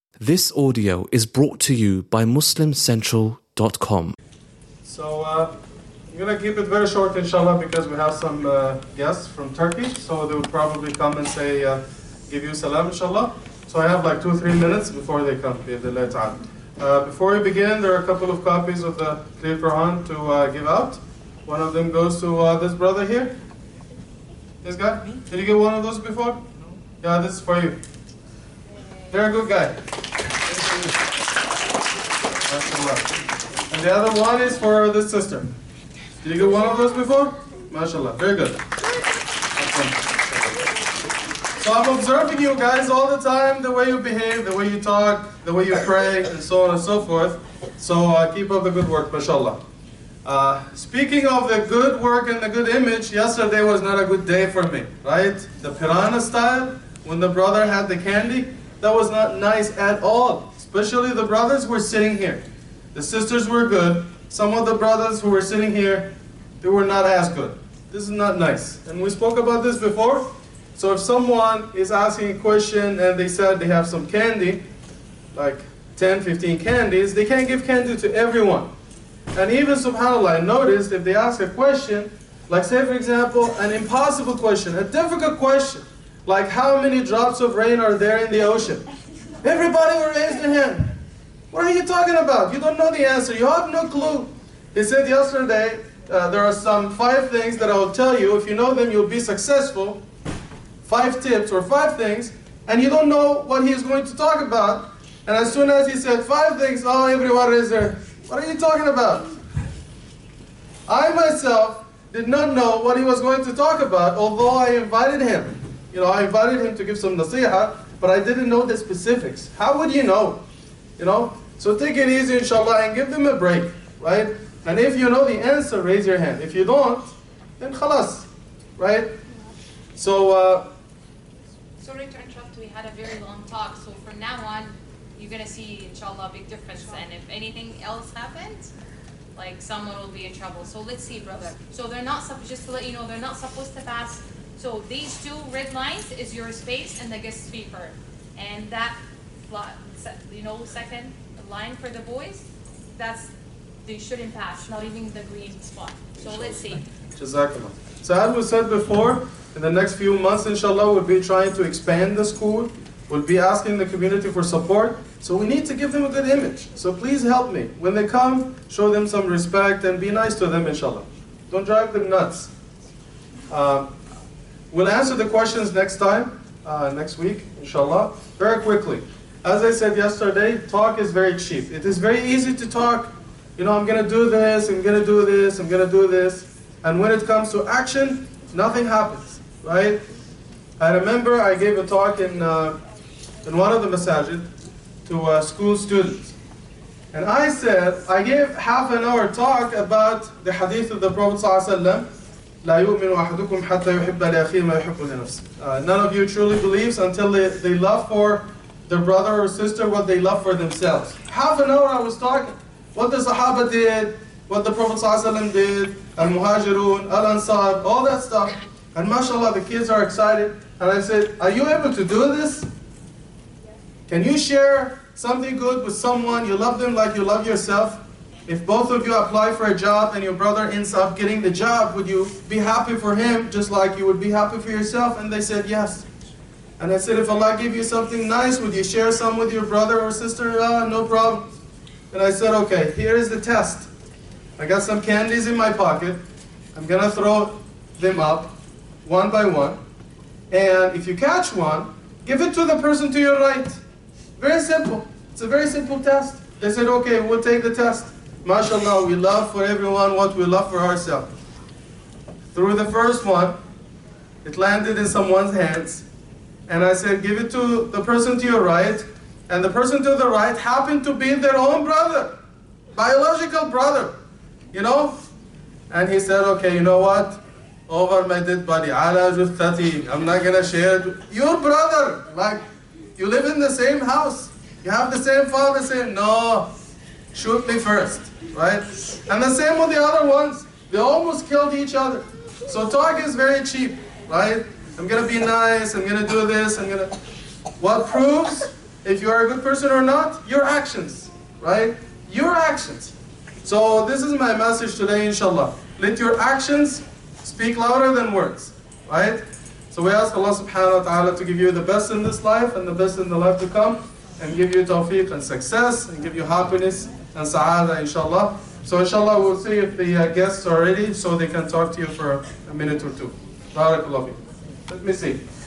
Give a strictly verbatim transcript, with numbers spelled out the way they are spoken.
This audio is brought to you by muslim central dot com. So uh, I'm going to keep it very short, inshallah, because we have some uh, guests from Turkey. So they will probably come and say, uh, give you salam, inshallah. So I have like two, three minutes before they come. Uh, before we begin, there are a couple of copies of the Clear Quran to uh, give out. One of them goes to uh, this brother here. This guy? Did you get one of those before? No. Yeah, this is for you. Very good guy. And the other one is for this sister. Did you get one of those before? MashaAllah. Very good. So I'm observing you guys all the time, the way you behave, the way you talk, the way you pray, and so on and so forth. So uh, keep up the good work, MashaAllah. Uh, speaking of the good work and the good image, yesterday was not a good day for me, right? The piranha style, when the brother had the candy, that was not nice at all. Especially the brothers who were sitting here. The sisters were good. Some of the brothers who were sitting here, they were not as good. This is not nice. And we spoke about this before. So if someone is asking a question and they said they have some candy, like ten, fifteen candies, they can't give candy to everyone. And even, subhanAllah, I noticed if they ask a question, like say for example, an impossible question, a difficult question, like how many drops of rain are there in the ocean? Everybody will raise their hand. What are you talking about? You don't know the answer. You have no clue. He said yesterday, uh, there are some five things that I will tell you. If you know them, you'll be successful. Five tips or five things. And you don't know what he is going to talk about. And as soon as he said five things, oh, everyone raised their hand. What are you talking about? I myself did not know what he was going to talk about, although I invited him. You know, I invited him to give some nasiha, but I didn't know the specifics. How would you know? You know? So take it easy, inshallah, and give them a break, right? And if you know the answer, raise your hand. If you don't, then khalas, right? So, uh... Sorry to interrupt, we had a very long talk, so from now on, you're going to see, inshallah, a big difference. And if anything else happens, like someone will be in trouble. So let's see, brother. So they're not, just to let you know, they're not supposed to pass. So these two red lines is your space and the guest speaker. And that, you know, second line for the boys, that's, they shouldn't pass, not even the green spot. So let's see. Jazakallah. So as we said before, in the next few months, inshallah, we'll be trying to expand the school. We'll be asking the community for support. So we need to give them a good image. So please help me. When they come, show them some respect and be nice to them, inshallah. Don't drive them nuts. Uh, we'll answer the questions next time, uh, next week, inshallah, very quickly. As I said yesterday, talk is very cheap. It is very easy to talk. You know, I'm going to do this, I'm going to do this, I'm going to do this. And when it comes to action, nothing happens, right? I remember I gave a talk in, uh, in one of the masajid to uh, school students. And I said, I gave half an hour talk about the hadith of the Prophet ﷺ, لا يؤمن أحدكم حتى يحب لأخيه ما يحب لنفسه. Uh, none of you truly believes until they, they love for their brother or sister what they love for themselves. Half an hour I was talking. What the Sahaba did, what the Prophet ﷺ did, Al-Muhajirun, Al-Ansar, all that stuff. And mashallah, the kids are excited. And I said, are you able to do this? Can you share something good with someone? You love them like you love yourself. If both of you apply for a job and your brother ends up getting the job, would you be happy for him just like you would be happy for yourself? And they said yes. And I said, if Allah gave you something nice, would you share some with your brother or sister? Uh, no problem. And I said, okay, here is the test. I got some candies in my pocket. I'm going to throw them up one by one. And if you catch one, give it to the person to your right. Very simple. It's a very simple test. They said, okay, we'll take the test. MashaAllah, we love for everyone what we love for ourselves. Through the first one, it landed in someone's hands. And I said, give it to the person to your right. And the person to the right happened to be their own brother. Biological brother. You know? And he said, okay, you know what? Over my dead body. Ala juthati. I'm not going to share it. Your brother. Like, you live in the same house. You have the same father. Same. No. Shoot me first. Right? And the same with the other ones. They almost killed each other. So talk is very cheap. Right? I'm going to be nice. I'm going to do this. I'm going to... What proves if you are a good person or not? Your actions, right? Your actions. So this is my message today, inshallah. Let your actions speak louder than words, right? So we ask Allah subhanahu wa ta'ala to give you the best in this life and the best in the life to come, and give you tawfiq and success, and give you happiness and sa'ada, inshallah. So inshallah we'll see if the uh, guests are ready so they can talk to you for a minute or two. Barakallahu. Let me see.